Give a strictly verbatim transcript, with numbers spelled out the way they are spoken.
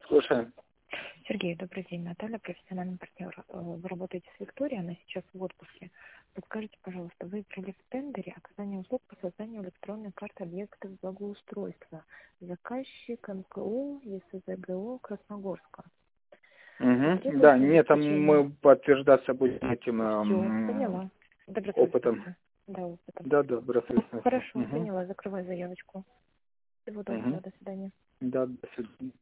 Слушаем. Сергей, добрый день. Наталья, профессиональный партнер. Э, Вы работаете с Викторией, она сейчас в отпуске. Подскажите, пожалуйста, вы выиграли в тендере оказание услуг по созданию электронной карты объектов благоустройства. Заказчик эм ка у ЕСЗГО Красногорска. Угу. Да, Потребуется нет, там обеспечение. мы подтверждаться будем этим Все, эм, поняла. опытом. Добросовестностью. Да, опытом. Да, добросовестности. Хорошо, Угу. поняла. Закрываю заявочку. Всего доброго, Угу. до свидания. Да, до свидания.